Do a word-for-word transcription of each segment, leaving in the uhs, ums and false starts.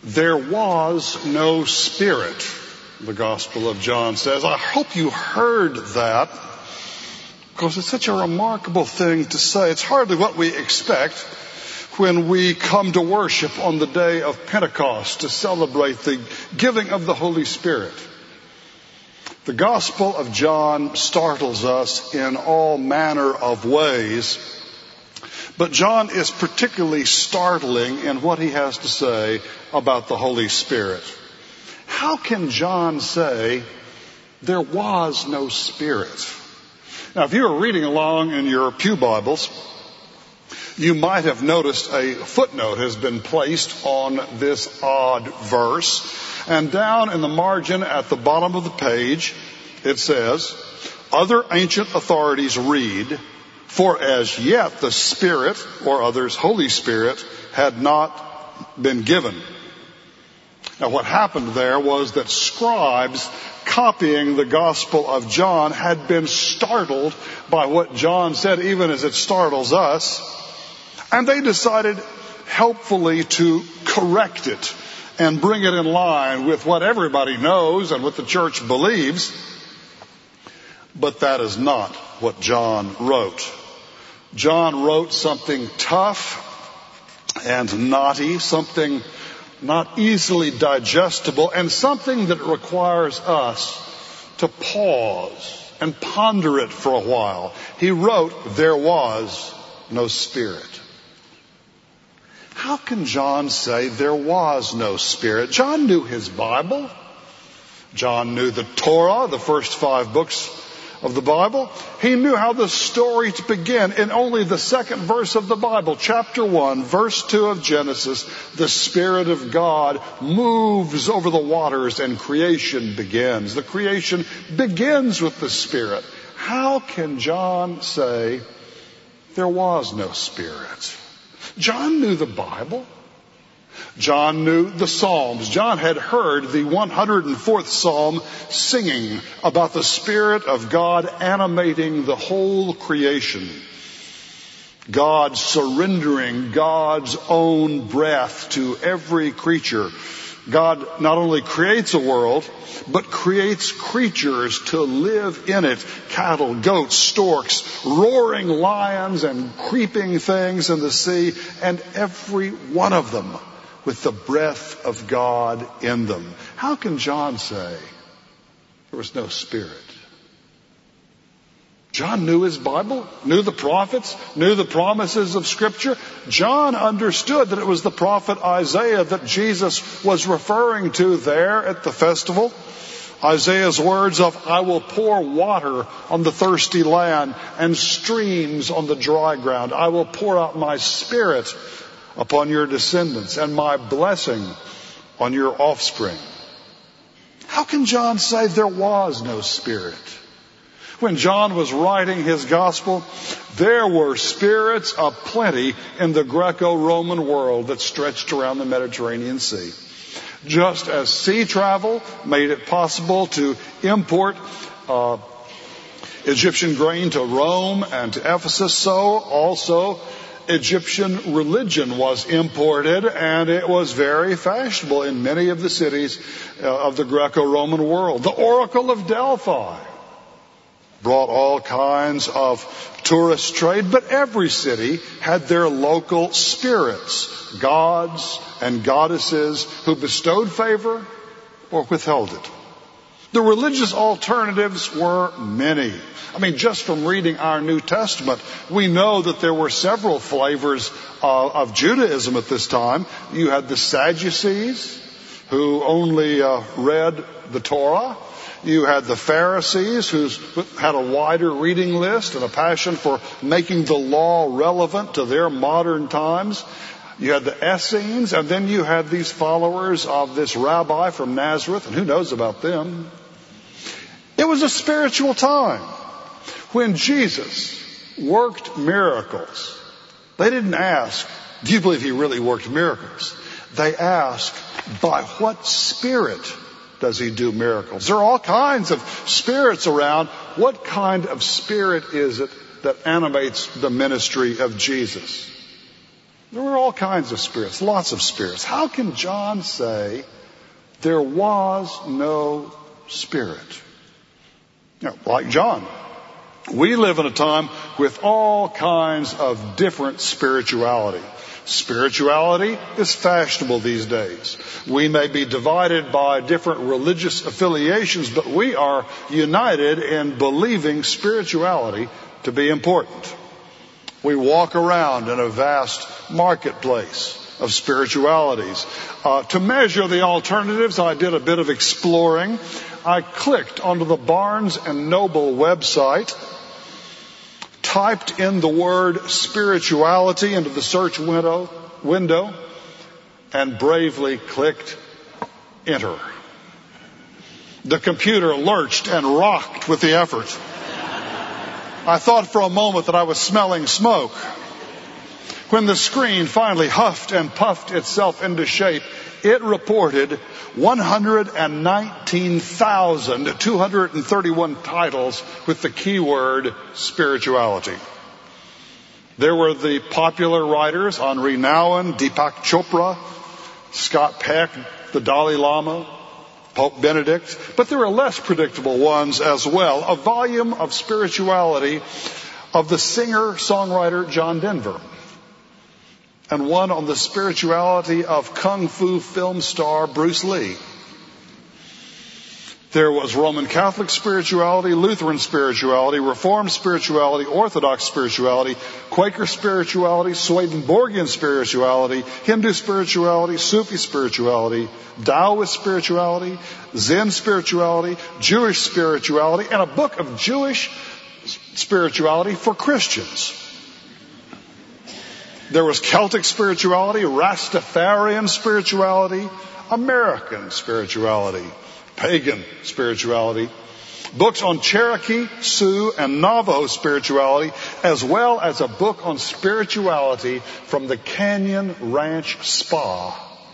There was no Spirit, the Gospel of John says. I hope you heard that, because it's such a remarkable thing to say. It's hardly what we expect when we come to worship on the day of Pentecost to celebrate the giving of the Holy Spirit. The Gospel of John startles us in all manner of ways, but John is particularly startling in what he has to say about the Holy Spirit. How can John say there was no Spirit? Now, if you were reading along in your pew Bibles, you might have noticed a footnote has been placed on this odd verse. And down in the margin at the bottom of the page, it says, other ancient authorities read, for as yet the Spirit, or others, Holy Spirit, had not been given. Now what happened there was that scribes copying the Gospel of John had been startled by what John said, even as it startles us. And they decided helpfully to correct it and bring it in line with what everybody knows and what the church believes. But that is not what John wrote. John wrote something tough and knotty, something not easily digestible, and something that requires us to pause and ponder it for a while. He wrote, there was no Spirit. How can John say there was no Spirit? John knew his Bible. John knew the Torah, the first five books of the Bible. He knew how the story to begin in only the second verse of the Bible, chapter one, verse two of Genesis. The Spirit of God moves over the waters and creation begins. The creation begins with the Spirit. How can John say there was no Spirit? John knew the Bible. John knew the Psalms. John had heard the one hundred fourth Psalm singing about the Spirit of God animating the whole creation. God surrendering God's own breath to every creature. God not only creates a world, but creates creatures to live in it. Cattle, goats, storks, roaring lions, and creeping things in the sea, and every one of them with the breath of God in them. How can John say there was no Spirit? John knew his Bible, knew the prophets, knew the promises of Scripture. John understood that it was the prophet Isaiah that Jesus was referring to there at the festival. Isaiah's words of, I will pour water on the thirsty land and streams on the dry ground. I will pour out my Spirit upon your descendants and my blessing on your offspring. How can John say there was no Spirit? When John was writing his gospel, there were spirits aplenty in the Greco-Roman world that stretched around the Mediterranean Sea. Just as sea travel made it possible to import uh, Egyptian grain to Rome and to Ephesus, so also Egyptian religion was imported, and it was very fashionable in many of the cities uh, of the Greco-Roman world. The Oracle of Delphi brought all kinds of tourist trade, but every city had their local spirits, gods and goddesses who bestowed favor or withheld it. The religious alternatives were many. I mean, just from reading our New Testament, we know that there were several flavors uh, of Judaism at this time. You had the Sadducees, who only uh, read the Torah. You had the Pharisees, who had a wider reading list and a passion for making the law relevant to their modern times. You had the Essenes, and then you had these followers of this rabbi from Nazareth, and who knows about them. It was a spiritual time. When Jesus worked miracles, they didn't ask, do you believe he really worked miracles? They asked, by what spirit does he do miracles? There are all kinds of spirits around. What kind of spirit is it that animates the ministry of Jesus? There were all kinds of spirits, lots of spirits. How can John say there was no spirit? You know, like John, we live in a time with all kinds of different spirituality. Spirituality is fashionable these days. We may be divided by different religious affiliations, but we are united in believing spirituality to be important. We walk around in a vast marketplace of spiritualities. Uh, to measure the alternatives, I did a bit of exploring. I clicked onto the Barnes and Noble website, typed in the word spirituality into the search window, window, and bravely clicked enter. The computer lurched and rocked with the effort. I thought for a moment that I was smelling smoke. When the screen finally huffed and puffed itself into shape, it reported one hundred nineteen thousand two hundred thirty-one titles with the keyword spirituality. There were the popular writers, Henri Nouwen, Deepak Chopra, Scott Peck, the Dalai Lama, Pope Benedict, but there are less predictable ones as well. A volume of spirituality of the singer-songwriter John Denver, and one on the spirituality of kung fu film star Bruce Lee. There was Roman Catholic spirituality, Lutheran spirituality, Reformed spirituality, Orthodox spirituality, Quaker spirituality, Swedenborgian spirituality, Hindu spirituality, Sufi spirituality, Taoist spirituality, Zen spirituality, Jewish spirituality, and a book of Jewish spirituality for Christians. There was Celtic spirituality, Rastafarian spirituality, American spirituality, pagan spirituality, books on Cherokee, Sioux, and Navajo spirituality, as well as a book on spirituality from the Canyon Ranch Spa.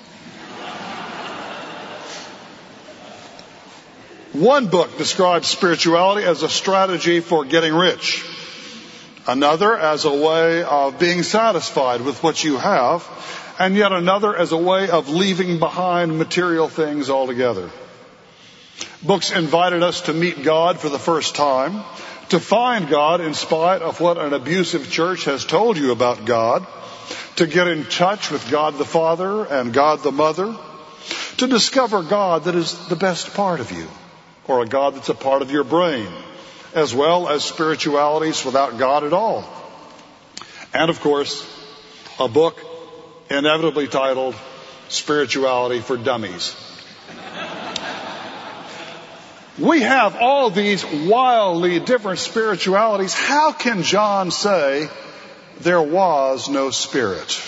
One book describes spirituality as a strategy for getting rich. Another as a way of being satisfied with what you have, and yet another as a way of leaving behind material things altogether. Books invited us to meet God for the first time, to find God in spite of what an abusive church has told you about God, to get in touch with God the Father and God the Mother, to discover God that is the best part of you, or a God that's a part of your brain, as well as spiritualities without God at all. And of course, a book inevitably titled Spirituality for Dummies. We have all these wildly different spiritualities. How can John say there was no spirit?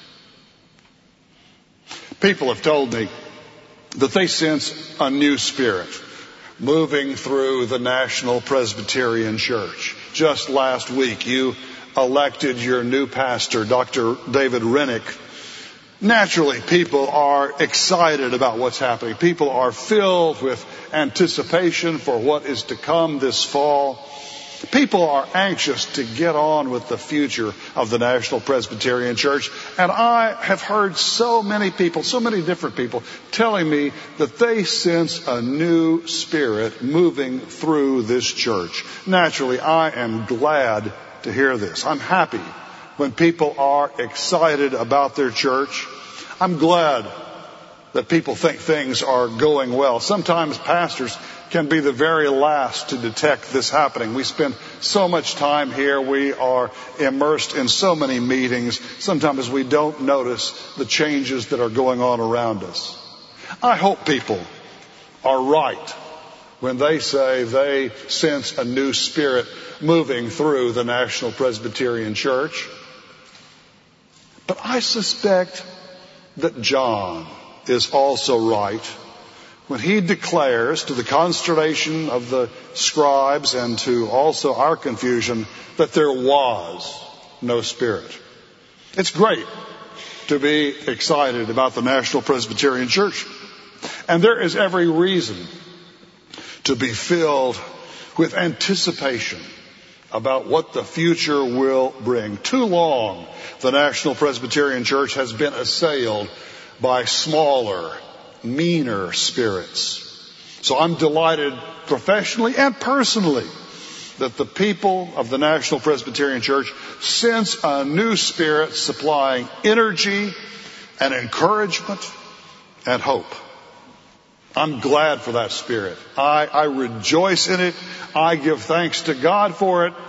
People have told me that they sense a new spirit moving through the National Presbyterian Church. Just last week, you elected your new pastor, Doctor David Rennick. Naturally, people are excited about what's happening. People are filled with anticipation for what is to come this fall. People are anxious to get on with the future of the National Presbyterian Church. And I have heard so many people, so many different people, telling me that they sense a new spirit moving through this church. Naturally, I am glad to hear this. I'm happy when people are excited about their church. I'm glad that people think things are going well. Sometimes pastors can be the very last to detect this happening. We spend so much time here. We are immersed in so many meetings. Sometimes we don't notice the changes that are going on around us. I hope people are right when they say they sense a new spirit moving through the National Presbyterian Church. But I suspect that John is also right when he declares, to the consternation of the scribes and to also our confusion, that there was no spirit. It's great to be excited about the National Presbyterian Church. And there is every reason to be filled with anticipation about what the future will bring. Too long, the National Presbyterian Church has been assailed by smaller, meaner spirits. So I'm delighted professionally and personally that the people of the National Presbyterian Church sense a new spirit supplying energy and encouragement and hope. I'm glad for that spirit. I, I rejoice in it. I give thanks to God for it.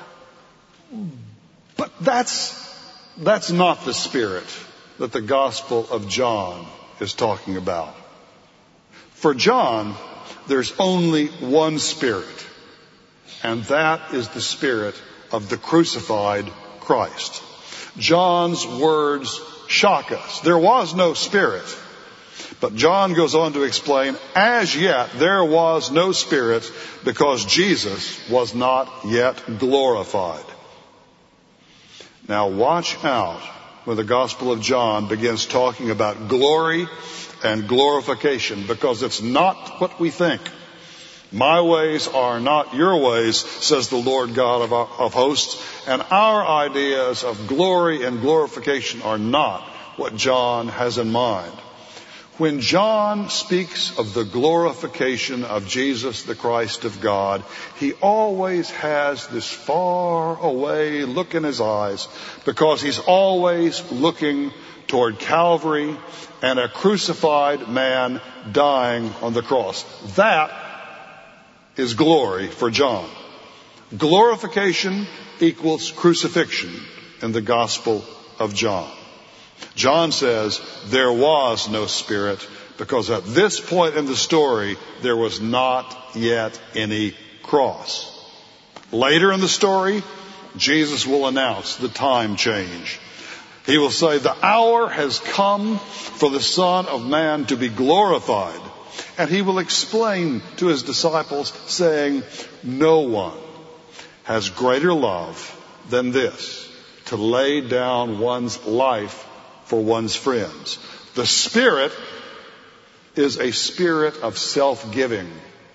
But that's, that's not the spirit that the Gospel of John is talking about. For John, there's only one spirit, and that is the spirit of the crucified Christ. John's words shock us. There was no spirit. But John goes on to explain, as yet there was no spirit because Jesus was not yet glorified. Now watch out when the Gospel of John begins talking about glory and glorification, because it's not what we think. My ways are not your ways, says the Lord God of, of hosts, and our ideas of glory and glorification are not what John has in mind. When John speaks of the glorification of Jesus, the Christ of God, he always has this far away look in his eyes, because he's always looking toward Calvary and a crucified man dying on the cross. That is glory for John. Glorification equals crucifixion in the Gospel of John. John says there was no spirit because at this point in the story there was not yet any cross. Later in the story, Jesus will announce the time change. He will say, the hour has come for the Son of Man to be glorified. And he will explain to his disciples, saying, no one has greater love than this, to lay down one's life for one's friends. The Spirit is a spirit of self-giving,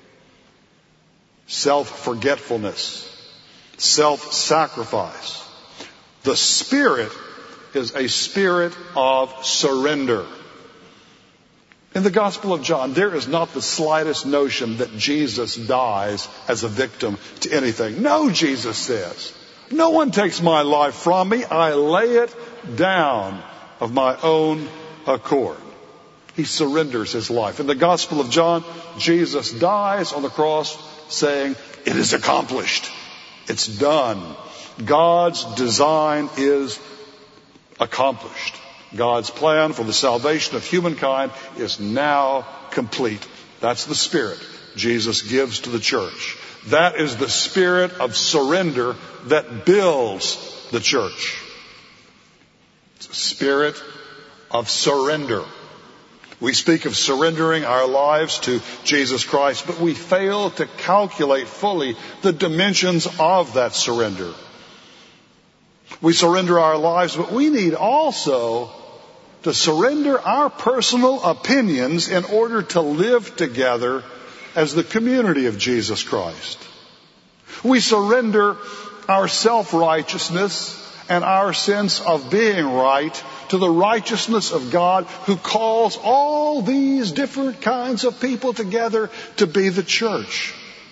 self-forgetfulness, self-sacrifice. The Spirit is a spirit of surrender. In the Gospel of John, there is not the slightest notion that Jesus dies as a victim to anything. No, Jesus says, no one takes my life from me. I lay it down of my own accord. He surrenders his life. In the Gospel of John, Jesus dies on the cross saying, it is accomplished. It's done. God's design is accomplished. God's plan for the salvation of humankind is now complete. That's the spirit Jesus gives to the church. That is the spirit of surrender that builds the church. It's a spirit of surrender. We speak of surrendering our lives to Jesus Christ, but we fail to calculate fully the dimensions of that surrender. We surrender our lives, but we need also to surrender our personal opinions in order to live together as the community of Jesus Christ. We surrender our self-righteousness and our sense of being right to the righteousness of God, who calls all these different kinds of people together to be the church.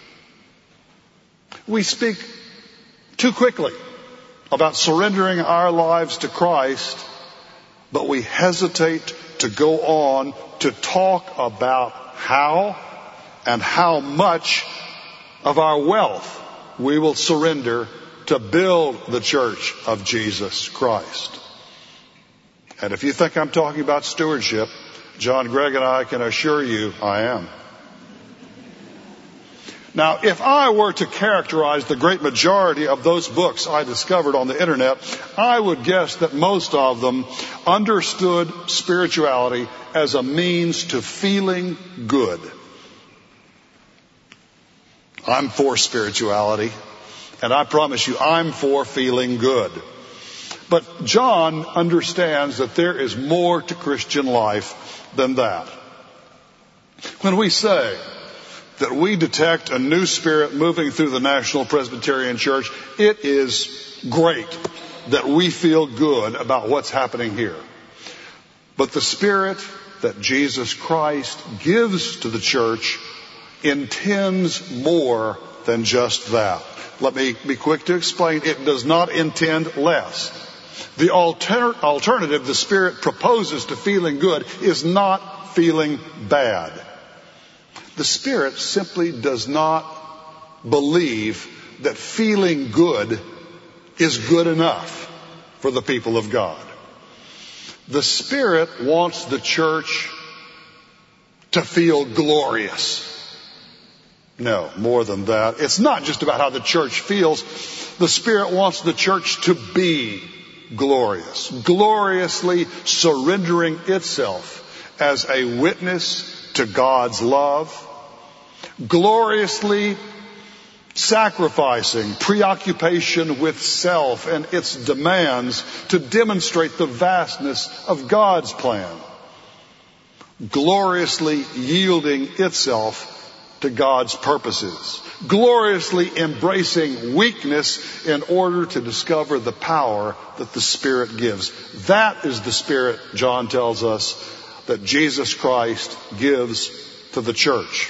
We speak too quickly about surrendering our lives to Christ, but we hesitate to go on to talk about how and how much of our wealth we will surrender to build the church of Jesus Christ. And if you think I'm talking about stewardship, John Gregg and I can assure you I am. Now, if I were to characterize the great majority of those books I discovered on the internet, I would guess that most of them understood spirituality as a means to feeling good. I'm for spirituality, and I promise you I'm for feeling good. But John understands that there is more to Christian life than that. When we say that we detect a new spirit moving through the National Presbyterian Church, it is great that we feel good about what's happening here. But the spirit that Jesus Christ gives to the church intends more than just that. Let me be quick to explain. It does not intend less. The alter- alternative the Spirit proposes to feeling good is not feeling bad. The Spirit simply does not believe that feeling good is good enough for the people of God. The Spirit wants the church to feel glorious. No, more than that. It's not just about how the church feels. The Spirit wants the church to be glorious, gloriously surrendering itself as a witness to God's love, gloriously sacrificing preoccupation with self and its demands to demonstrate the vastness of God's plan, gloriously yielding itself to God's purposes, gloriously embracing weakness in order to discover the power that the Spirit gives. That is the Spirit, John tells us, that Jesus Christ gives to the church.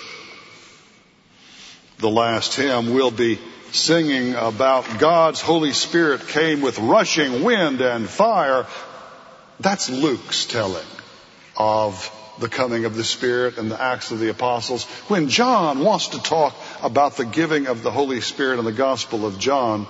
The last hymn we'll be singing about God's Holy Spirit came with rushing wind and fire. That's Luke's telling of the coming of the Spirit and the Acts of the Apostles. When John wants to talk about the giving of the Holy Spirit in the Gospel of John,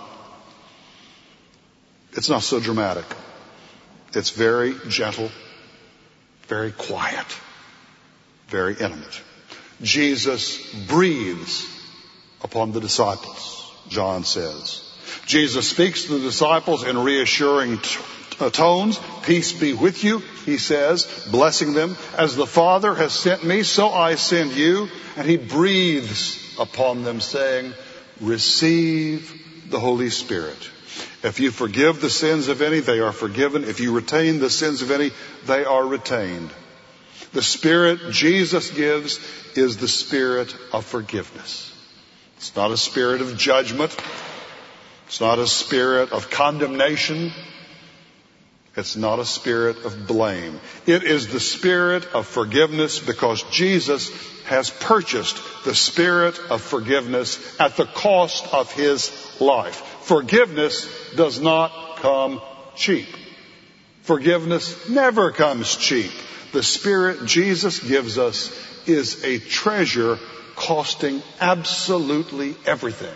it's not so dramatic. It's very gentle, very quiet, very intimate. Jesus breathes upon the disciples, John says. Jesus speaks to the disciples in reassuring t- uh, tones. Peace be with you, he says, blessing them. As the Father has sent me, so I send you. And he breathes upon them, saying, receive the Holy Spirit. If you forgive the sins of any, they are forgiven. If you retain the sins of any, they are retained. The Spirit Jesus gives is the Spirit of forgiveness. It's not a spirit of judgment. It's not a spirit of condemnation. It's not a spirit of blame. It is the spirit of forgiveness because Jesus has purchased the spirit of forgiveness at the cost of his life. Forgiveness does not come cheap. Forgiveness never comes cheap. The Spirit Jesus gives us is a treasure costing absolutely everything.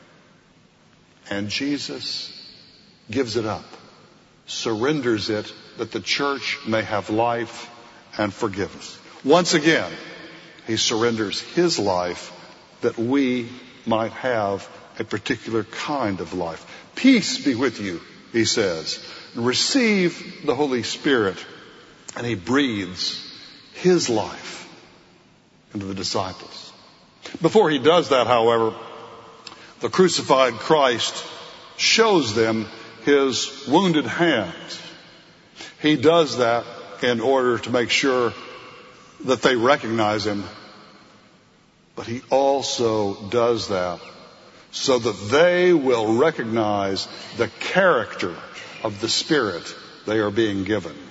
And Jesus gives it up, surrenders it that the church may have life and forgiveness. Once again, he surrenders his life that we might have a particular kind of life. Peace be with you, he says. Receive the Holy Spirit. And he breathes his life into the disciples. Before he does that, however, the crucified Christ shows them his wounded hands. He does that in order to make sure that they recognize him. But he also does that so that they will recognize the character of the Spirit they are being given.